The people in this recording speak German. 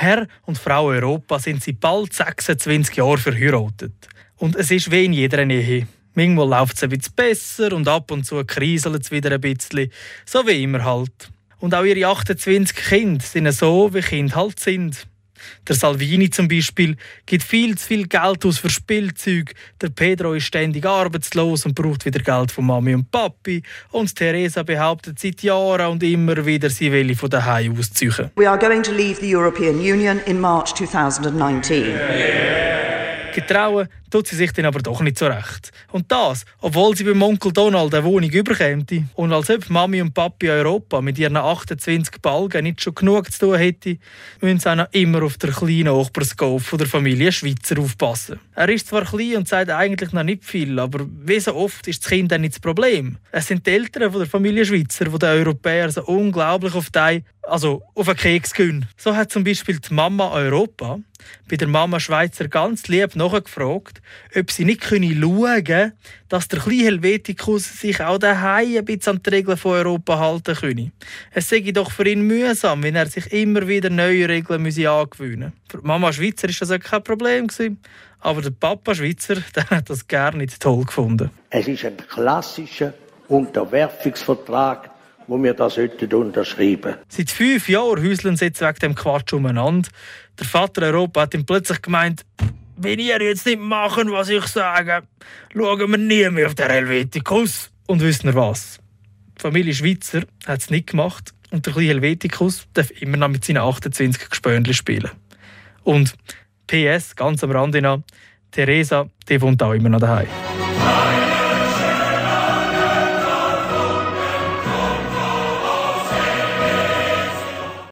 Herr und Frau Europa sind seit bald 26 Jahren verheiratet. Und es ist wie in jeder Ehe. Manchmal läuft es ein bisschen besser und ab und zu kriselt es wieder ein bisschen. So wie immer halt. Und auch ihre 28 Kinder sind so, wie Kinder halt sind. Der Salvini zum Beispiel gibt viel zu viel Geld aus für Spielzeug. Der Pedro ist ständig arbeitslos und braucht wieder Geld von Mami und Papi. Und Teresa behauptet seit Jahren und immer wieder, sie will von daheim ausziehen. We are going to leave the European Union in March 2019. Getrauen tut sie sich dann aber doch nicht so recht. Und das, obwohl sie beim Onkel Donald eine Wohnung überkäme. Und als ob Mami und Papi Europa mit ihren 28 Balgen nicht schon genug zu tun hätte, müssen sie auch noch immer auf der kleinen Nachbarsgolf von der Familie Schweizer aufpassen. Er ist zwar klein und sagt eigentlich noch nicht viel, aber wie so oft ist das Kind dann nicht das Problem. Es sind die Eltern von der Familie Schweizer, die den Europäern so unglaublich auf den Keks gehen. So hat zum Beispiel die Mama Europa bei der Mama Schweizer ganz lieb nachgefragt, ob sie nicht schauen können, dass der kleine Helvetikus sich auch daheim ein bisschen an die Regeln von Europa halten könne. Es sei doch für ihn mühsam, wenn er sich immer wieder neue Regeln angewöhnen müsse. Für die Mama Schweizer war das auch kein Problem, aber der Papa Schweizer der hat das gar nicht toll gefunden. Es ist ein klassischer Unterwerfungsvertrag, wo wir das heute unterschreiben. Seit 5 Jahren häuseln sie jetzt wegen dem Quatsch umeinander. Der Vater Europa hat ihm plötzlich gemeint, wenn ihr jetzt nicht machen, was ich sage, schauen wir nie mehr auf den Helvetikus. Und wisst ihr was? Die Familie Schweizer hat es nicht gemacht und der kleine Helvetikus darf immer noch mit seinen 28 Gespönchen spielen. Und PS, ganz am Rande noch, Teresa, die wohnt auch immer noch daheim.